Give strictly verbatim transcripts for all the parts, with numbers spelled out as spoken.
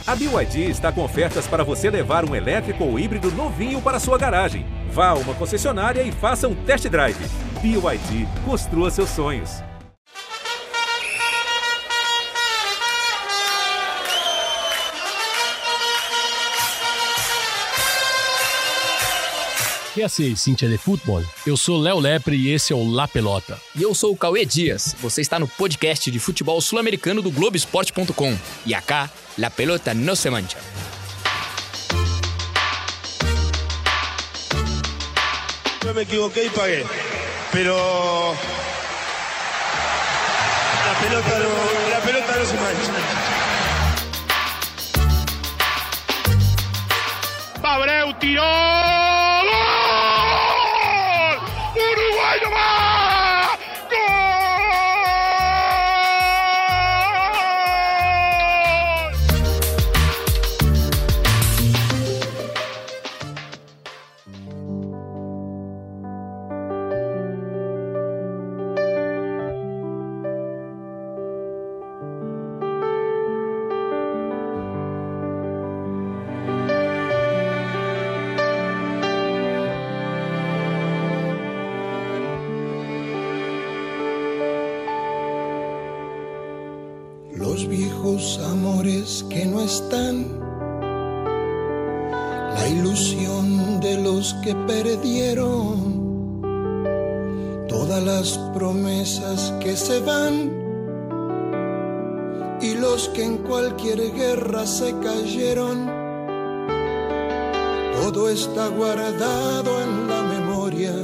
A B Y D está com ofertas para você levar um elétrico ou híbrido novinho para sua garagem. Vá a uma concessionária e faça um test drive. B Y D, construa seus sonhos. Que é assim, Cintia de Futebol? Eu sou Léo Lepre e esse é o La Pelota. E eu sou o Cauê Dias. Você está no podcast de futebol sul-americano do Globo Esporte ponto com. E acá, La Pelota no se mancha. Eu me equivoquei e paguei. Pero la pelota no, la pelota no se mancha. Abreu tirou! Uruguai no mar! Los viejos amores que no están, la ilusión de los que perdieron, todas las promesas que se van y los que en cualquier guerra se cayeron, todo está guardado en la memoria,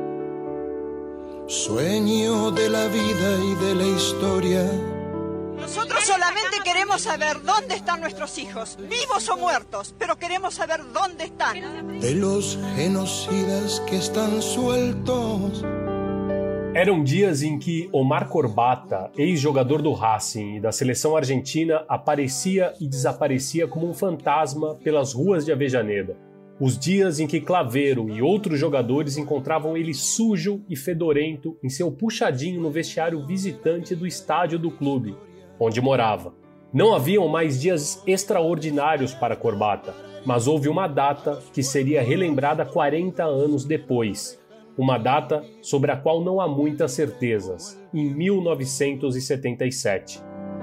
sueño de la vida y de la historia. Nosotros solamente queremos saber dónde están nuestros hijos, vivos o muertos, pero queremos saber dónde están. De los genocidas que están sueltos. Eram dias em que Omar Corbata, ex-jogador do Racing e da seleção argentina, aparecia e desaparecia como um fantasma pelas ruas de Avejaneda. Os dias em que Claveiro e outros jogadores encontravam ele sujo e fedorento em seu puxadinho no vestiário visitante do estádio do clube, onde morava. Não haviam mais dias extraordinários para Corbata, mas houve uma data que seria relembrada quarenta anos depois. Uma data sobre a qual não há muitas certezas, em mil novecentos e setenta e sete.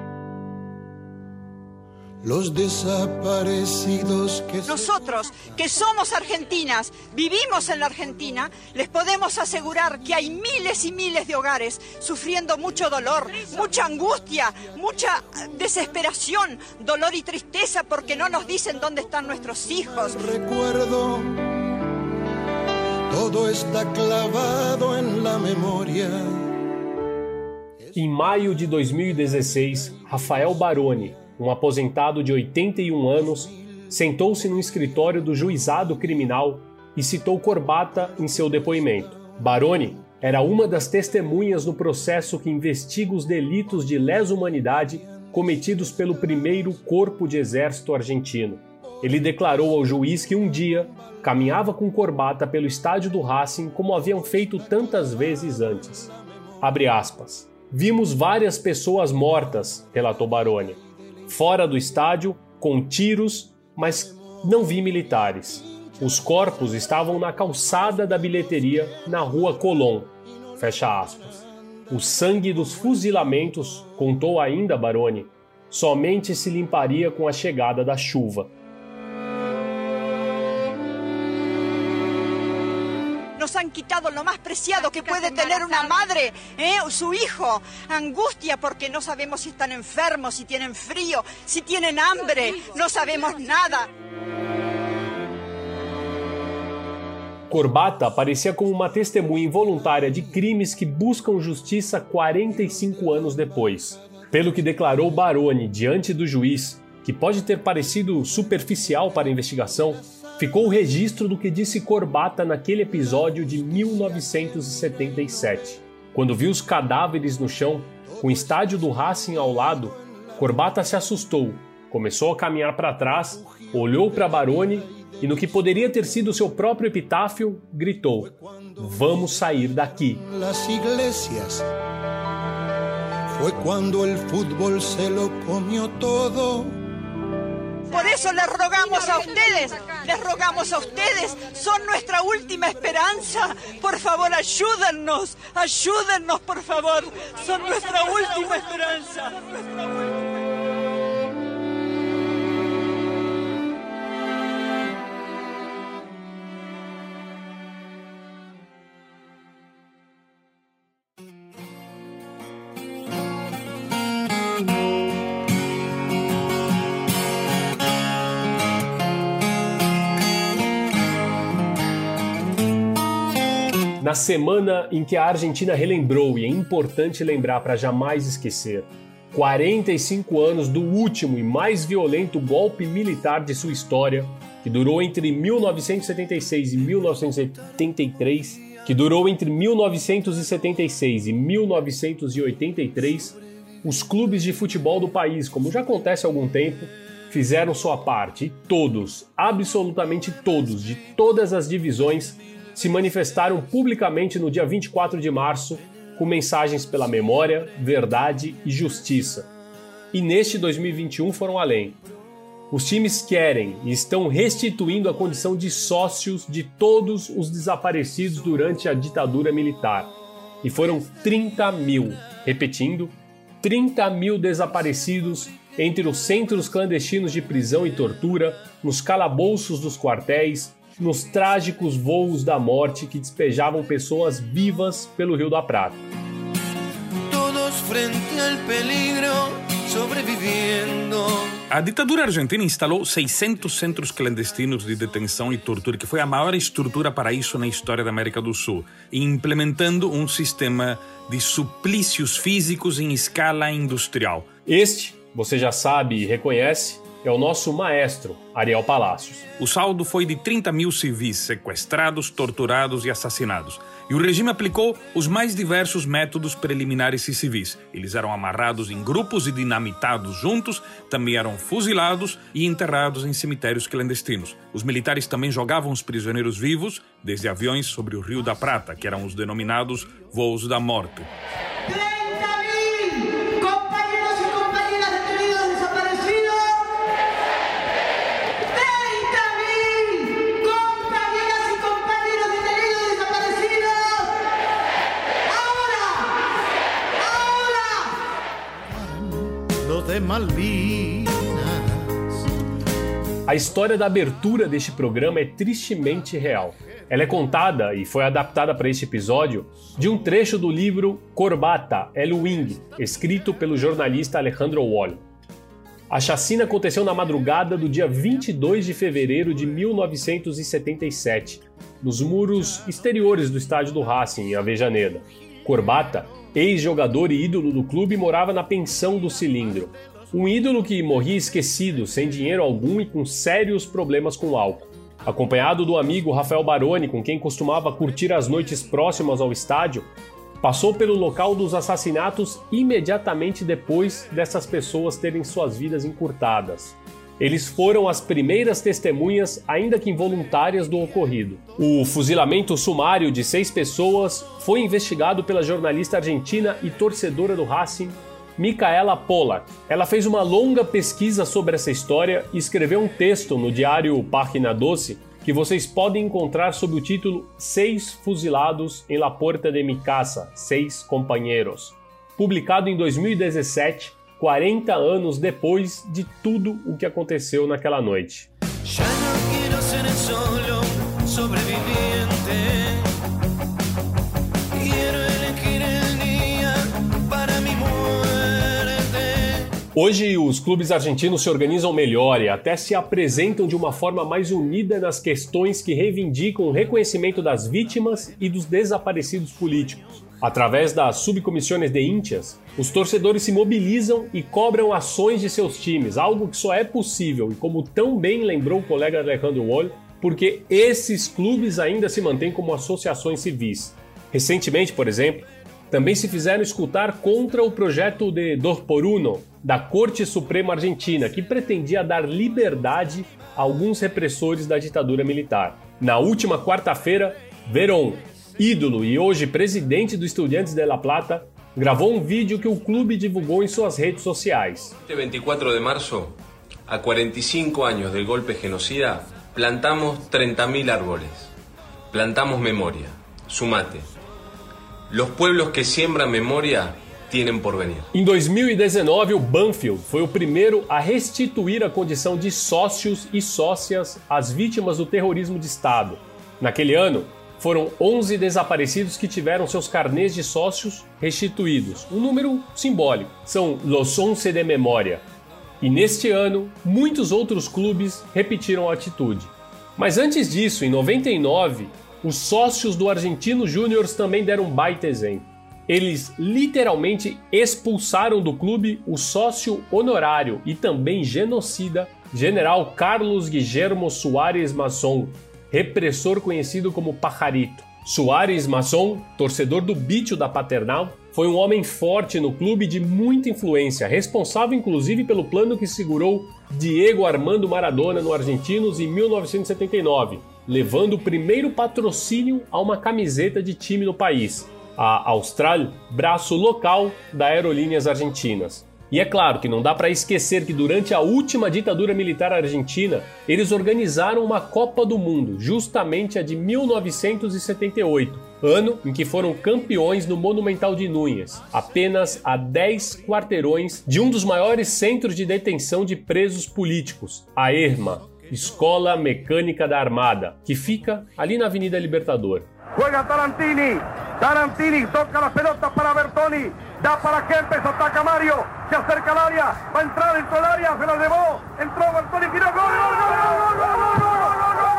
Los desaparecidos que... Nosotros, que somos argentinas, vivimos en la Argentina, les podemos asegurar que hay miles y miles de hogares sufriendo mucho dolor, mucha angustia, mucha desesperación, dolor y tristeza porque no nos dicen dónde están nuestros hijos. Recuerdo, todo está clavado en la memoria. Em maio de dois mil e dezesseis, Rafael Baroni, um aposentado de oitenta e um anos, sentou-se no escritório do juizado criminal e citou Corbata em seu depoimento. Baroni era uma das testemunhas no processo que investiga os delitos de lesa-humanidade cometidos pelo primeiro Corpo de Exército argentino. Ele declarou ao juiz que um dia caminhava com Corbata pelo estádio do Racing como haviam feito tantas vezes antes. Abre aspas. Vimos várias pessoas mortas, relatou Baroni. Fora do estádio, com tiros, mas não vi militares. Os corpos estavam na calçada da bilheteria, na rua Colón. Fecha aspas. O sangue dos fuzilamentos, contou ainda Baroni, somente se limparia com a chegada da chuva. Nos han quitado lo más preciado que puede tener una madre, ¿eh? Su hijo. Angustia porque no sabemos si están enfermos, si tienen frío, si tienen hambre. No sabemos nada. Corbata aparecia como uma testemunha involuntária de crimes que buscam justiça quarenta e cinco anos depois. Pelo que declarou Baroni diante do juiz, que pode ter parecido superficial para a investigação, ficou o registro do que disse Corbata naquele episódio de mil novecentos e setenta e sete. Quando viu os cadáveres no chão, com o estádio do Racing ao lado, Corbata se assustou, começou a caminhar para trás, olhou para Baroni e, no que poderia ter sido seu próprio epitáfio, gritou: "Vamos sair daqui." Las iglesias. Foi quando el fútbol se lo comió todo. Por eso les rogamos a ustedes, les rogamos a ustedes, son nuestra última esperanza. Por favor, ayúdennos, ayúdennos, por favor, son nuestra última esperanza. Nuestra última... Na semana em que a Argentina relembrou, e é importante lembrar para jamais esquecer, quarenta e cinco anos do último e mais violento golpe militar de sua história, que durou entre mil novecentos e setenta e seis e mil novecentos e setenta e três, que durou entre mil novecentos e setenta e seis e mil novecentos e oitenta e três, os clubes de futebol do país, como já acontece há algum tempo, fizeram sua parte, e todos, absolutamente todos, de todas as divisões, se manifestaram publicamente no dia vinte e quatro de março com mensagens pela memória, verdade e justiça. E neste dois mil e vinte e um foram além. Os times querem e estão restituindo a condição de sócios de todos os desaparecidos durante a ditadura militar. E foram trinta mil, repetindo, trinta mil desaparecidos entre os centros clandestinos de prisão e tortura, nos calabouços dos quartéis, nos trágicos voos da morte que despejavam pessoas vivas pelo Rio da Prata. Todos frente al peligro, sobreviviendo. A ditadura argentina instalou seiscentos centros clandestinos de detenção e tortura, que foi a maior estrutura para isso na história da América do Sul, implementando um sistema de suplícios físicos em escala industrial. Este, você já sabe e reconhece, é o nosso maestro, Ariel Palacios. O saldo foi de trinta mil civis sequestrados, torturados e assassinados. E o regime aplicou os mais diversos métodos preliminares e civis. Eles eram amarrados em grupos e dinamitados juntos, também eram fuzilados e enterrados em cemitérios clandestinos. Os militares também jogavam os prisioneiros vivos desde aviões sobre o Rio da Prata, que eram os denominados voos da morte. A história da abertura deste programa é tristemente real. Ela é contada, e foi adaptada para este episódio, de um trecho do livro Corbata, El Wing, escrito pelo jornalista Alejandro Wall. A chacina aconteceu na madrugada do dia vinte e dois de fevereiro de mil novecentos e setenta e sete, nos muros exteriores do estádio do Racing, em Avejaneda. Corbata, ex-jogador e ídolo do clube, morava na pensão do Cilindro. Um ídolo que morria esquecido, sem dinheiro algum e com sérios problemas com álcool. Acompanhado do amigo Rafael Baroni, com quem costumava curtir as noites próximas ao estádio, passou pelo local dos assassinatos imediatamente depois dessas pessoas terem suas vidas encurtadas. Eles foram as primeiras testemunhas, ainda que involuntárias, do ocorrido. O fuzilamento sumário de seis pessoas foi investigado pela jornalista argentina e torcedora do Racing, Micaela Pollack. Ela fez uma longa pesquisa sobre essa história e escreveu um texto no diário Página Doce que vocês podem encontrar sob o título Seis Fuzilados em La Puerta de mi Casa, Seis Companheiros, publicado em dois mil e dezessete, quarenta anos depois de tudo o que aconteceu naquela noite. Ya no quiero ser solo sobreviviente. Quiero elegir el día para mi muerte. Hoje os clubes argentinos se organizam melhor e até se apresentam de uma forma mais unida nas questões que reivindicam o reconhecimento das vítimas e dos desaparecidos políticos. Através das subcomissões de hinchas, os torcedores se mobilizam e cobram ações de seus times, algo que só é possível, e como tão bem lembrou o colega Alejandro Wall, porque esses clubes ainda se mantêm como associações civis. Recentemente, por exemplo, também se fizeram escutar contra o projeto de Dos por Uno, da Corte Suprema Argentina, que pretendia dar liberdade a alguns repressores da ditadura militar. Na última quarta-feira, Verón, ídolo e hoje presidente do Estudiantes de La Plata, gravou um vídeo que o clube divulgou em suas redes sociais. Este veinticuatro de marzo a cuarenta y cinco años del golpe genocida, plantamos treinta mil árboles. Plantamos memoria. Sumate. Los pueblos que siembran memoria tienen por venir. Em dois mil e dezenove, o Banfield foi o primeiro a restituir a condição de sócios e sócias às vítimas do terrorismo de Estado. Naquele ano, foram onze desaparecidos que tiveram seus carnês de sócios restituídos. Um número simbólico. São Los Once de Memória. E neste ano, muitos outros clubes repetiram a atitude. Mas antes disso, em noventa e nove, os sócios do Argentinos Júniors também deram um baita exemplo. Eles literalmente expulsaram do clube o sócio honorário e também genocida General Carlos Guillermo Suárez Masson, repressor conhecido como Pajarito. Suárez Masson, torcedor do Bicho da Paternal, foi um homem forte no clube de muita influência, responsável inclusive pelo plano que segurou Diego Armando Maradona no Argentinos em mil novecentos e setenta e nove, levando o primeiro patrocínio a uma camiseta de time no país, a Austral, braço local da Aerolíneas Argentinas. E é claro que não dá para esquecer que durante a última ditadura militar argentina, eles organizaram uma Copa do Mundo, justamente a de mil novecentos e setenta e oito, ano em que foram campeões no Monumental de Núñez, apenas a dez quarteirões de um dos maiores centros de detenção de presos políticos, a ERMA, Escola Mecânica da Armada, que fica ali na Avenida Libertador. Juega Tarantini, Tarantini toca la pelota para Bertoni, da para Kempes, ataca Mario, se acerca al área, va a entrar dentro del área, se la llevó, entró Bertoni, tiró gol, gol, gol, gol, gol, gol, gol, gol, gol, gol, gol.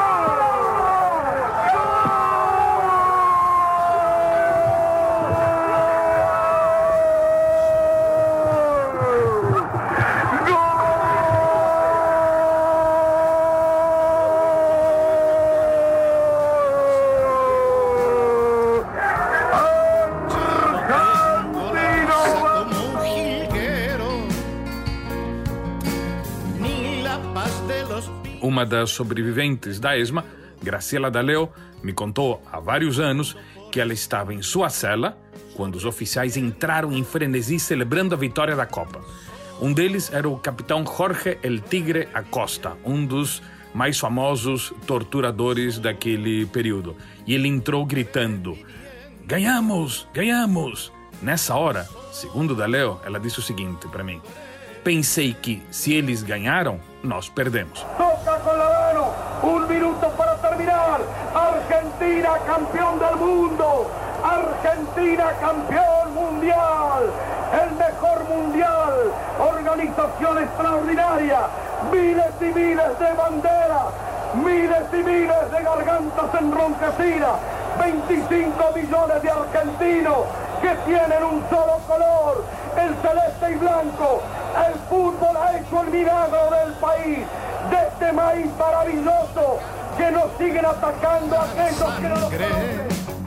Uma das sobreviventes da ESMA, Graciela D'Aleo, me contou há vários anos que ela estava em sua cela quando os oficiais entraram em frenesi celebrando a vitória da Copa. Um deles era o capitão Jorge El Tigre Acosta, um dos mais famosos torturadores daquele período. E ele entrou gritando: "Ganhamos! Ganhamos!" Nessa hora, segundo D'Aleo, ela disse o seguinte para mim: "Pensei que, se eles ganharam, nós perdemos." Toca con la mano, un minuto para terminar. Argentina campeón del mundo. Argentina campeón mundial. El mejor mundial. Organización extraordinaria. Miles y miles de banderas. Miles y miles de gargantas enronquecidas. veinticinco millones de argentinos que tienen un solo color, el celeste y blanco. El fútbol ha hecho el milagro del país, de este maíz maravilloso que nos siguen atacando aquellos que no nos conocen.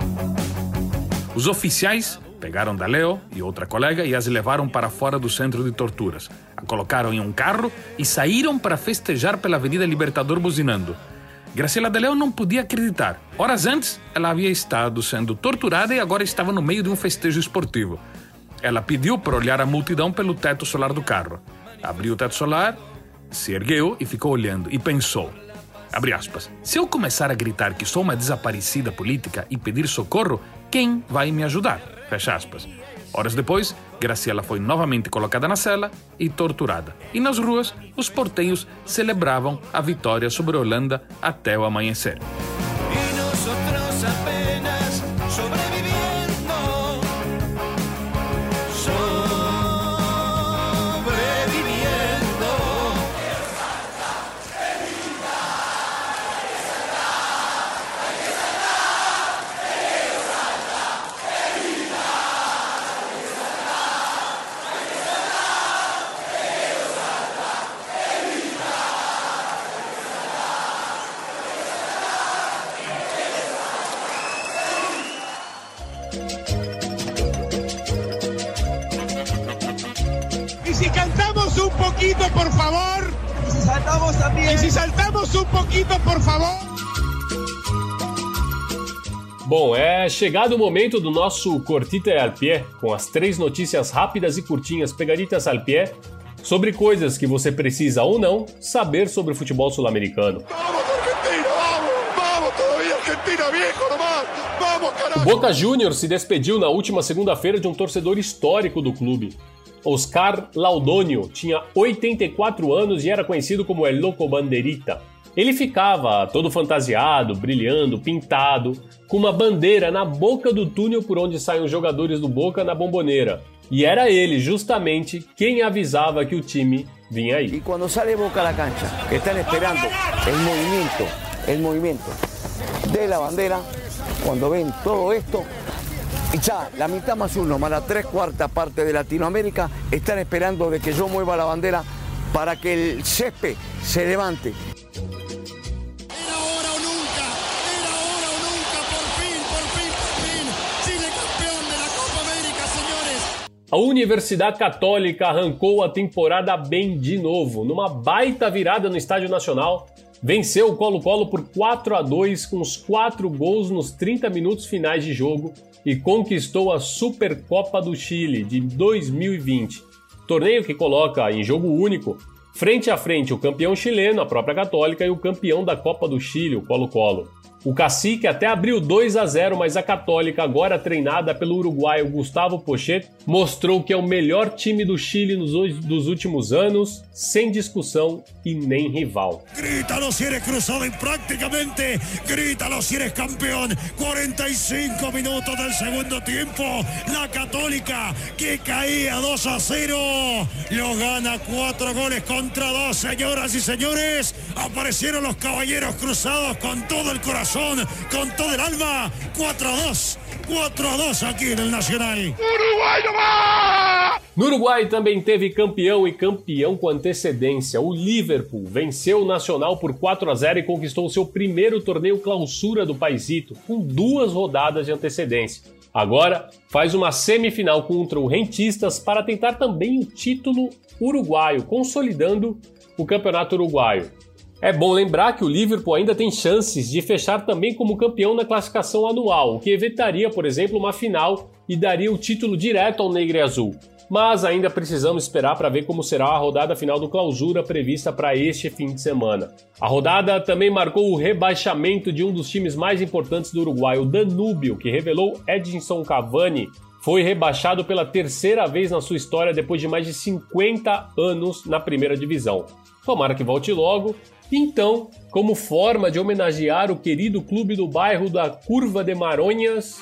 Os oficiais pegaram D'Aleo e outra colega e as levaram para fora do centro de torturas. A colocaram em um carro e saíram para festejar pela Avenida Libertador buzinando. Graciela D'Aleo não podia acreditar. Horas antes, ela havia estado sendo torturada e agora estava no meio de um festejo esportivo. Ela pediu para olhar a multidão pelo teto solar do carro. Abriu o teto solar, se ergueu e ficou olhando e pensou, abre aspas, se eu começar a gritar que sou uma desaparecida política e pedir socorro, quem vai me ajudar? Fecha aspas. Horas depois, Graciela foi novamente colocada na cela e torturada. E nas ruas, os portenhos celebravam a vitória sobre a Holanda até o amanhecer. Y nosotros apenas sobreviviendo. Y si cantamos un poquito, por favor. Y si saltamos también. Y si saltamos un poquito, por favor. Bom, é chegado o momento do nosso Cortita al Pie, com as três notícias rápidas e curtinhas pegaditas al pie, sobre coisas que você precisa ou não saber sobre o futebol sul-americano. O Boca Juniors se despediu na última segunda-feira de um torcedor histórico do clube. Oscar Laudonio tinha oitenta e quatro anos e era conhecido como El Loco Banderita. Ele ficava todo fantasiado, brilhando, pintado, com uma bandeira na boca do túnel por onde saem os jogadores do Boca na Bomboneira. E era ele, justamente, quem avisava que o time vinha aí. E quando sai Boca da cancha, que estão esperando o movimento, o movimento de la bandeira, quando ven todo esto, y ya la mitad más uno, más la tres cuartas parte de Latinoamérica, están esperando de que yo mueva la bandera para que el césped se levante. A Universidade Católica arrancou a temporada bem de novo. Numa baita virada no Estádio Nacional, venceu o Colo-Colo por quatro a dois com os quatro gols nos trinta minutos finais de jogo e conquistou a Supercopa do Chile de dois mil e vinte. Torneio que coloca em jogo único, frente a frente, o campeão chileno, a própria Católica, e o campeão da Copa do Chile, o Colo-Colo. O Cacique até abriu dois a zero, mas a Católica, agora treinada pelo uruguaio Gustavo Pochet, mostrou que é o melhor time do Chile nos dos últimos anos, sem discussão e nem rival. Grítalo si eres cruzado prácticamente, grítalo si eres campeón. cuarenta y cinco minutos del segundo tiempo, la Católica que caía dos a cero, lo gana cuatro goles contra dos, señoras y señores. Aparecieron los caballeros cruzados con todo el corazón, con todo el alma. cuatro a dos, cuatro a dos aqui no Nacional. Uruguai no va! No Uruguai também teve campeão e campeão com antecedência. O Liverpool venceu o Nacional por quatro a zero e conquistou seu primeiro torneio clausura do paizito, com duas rodadas de antecedência. Agora faz uma semifinal contra o Rentistas para tentar também o título uruguaio, consolidando o campeonato uruguaio. É bom lembrar que o Liverpool ainda tem chances de fechar também como campeão na classificação anual, o que evitaria, por exemplo, uma final e daria o título direto ao Negro e Azul. Mas ainda precisamos esperar para ver como será a rodada final do Clausura prevista para este fim de semana. A rodada também marcou o rebaixamento de um dos times mais importantes do Uruguai, o Danúbio, que revelou Edinson Cavani, foi rebaixado pela terceira vez na sua história depois de mais de cinquenta anos na primeira divisão. Tomara que volte logo. Então, como forma de homenagear o querido clube do bairro da Curva de Maronhas,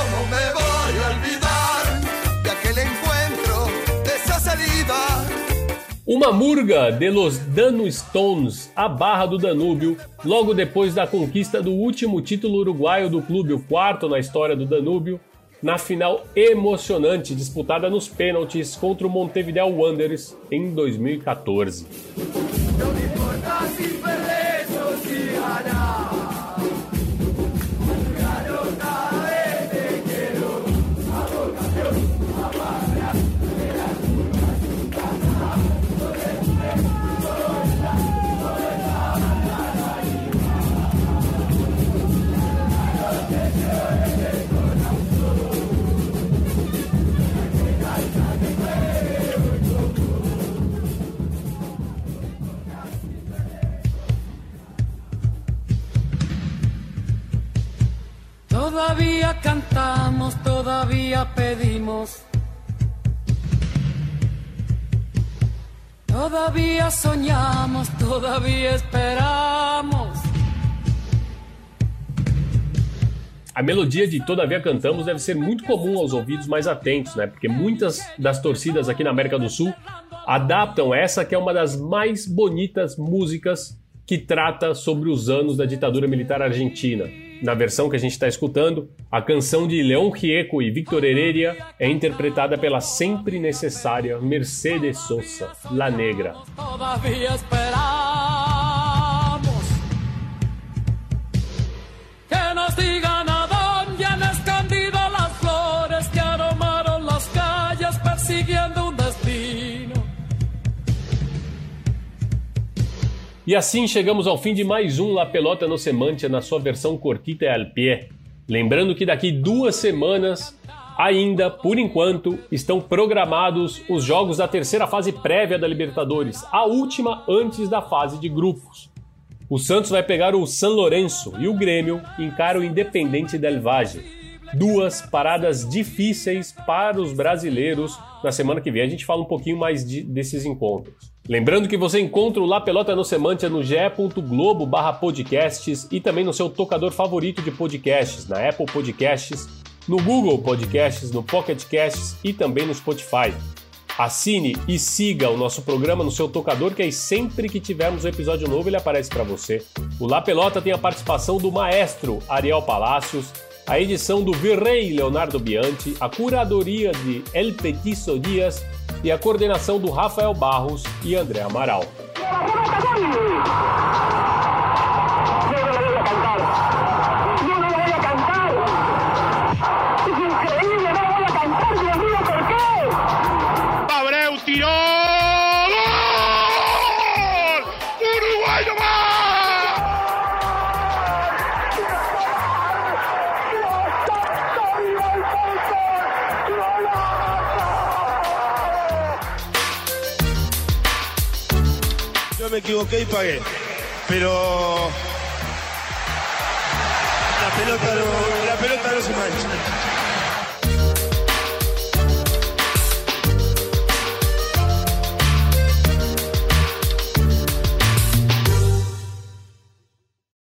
uma murga de los Danu Stones, a Barra do Danúbio, logo depois da conquista do último título uruguaio do clube, o quarto na história do Danúbio, na final emocionante disputada nos pênaltis contra o Montevideo Wanderers em dois mil e quatorze. Todavía cantamos, todavía pedimos, todavía soñamos, todavía esperamos. A melodia de Todavia Cantamos deve ser muito comum aos ouvidos mais atentos, né? Porque muitas das torcidas aqui na América do Sul adaptam essa que é uma das mais bonitas músicas que trata sobre os anos da ditadura militar argentina. Na versão que a gente está escutando, a canção de León Gieco e Víctor Heredia é interpretada pela sempre necessária Mercedes Sosa, La Negra. Todavía esperamos que nos digan a dónde han escondido las flores que aromaron las calles persiguiendo un destino. E assim chegamos ao fim de mais um La Pelota no Se Mancha na sua versão cortita e al pie. Lembrando que daqui duas semanas Ainda, por enquanto, estão programados os jogos da terceira fase prévia da Libertadores, a última antes da fase de grupos. O Santos vai pegar o San Lorenzo e o Grêmio encara o Independiente del Valle. Duas paradas difíceis para os brasileiros. Na semana que vem a gente fala um pouquinho mais de, desses encontros. Lembrando que você encontra o La Pelota no Semantia no ge.globo barra podcasts e também no seu tocador favorito de podcasts, na Apple Podcasts, no Google Podcasts, no Pocket Casts e também no Spotify. Assine e siga o nosso programa no seu tocador, que aí sempre que tivermos um episódio novo ele aparece para você. O La Pelota tem a participação do maestro Ariel Palacios, a edição do Virrey Leonardo Bianchi, a curadoria de El Petiço Dias e a coordenação do Rafael Barros e André Amaral. Abreu tirou! Gol! Uruguai no gol! Yo me equivoqué y pagué, pero la pelota no, la pelota no se mancha.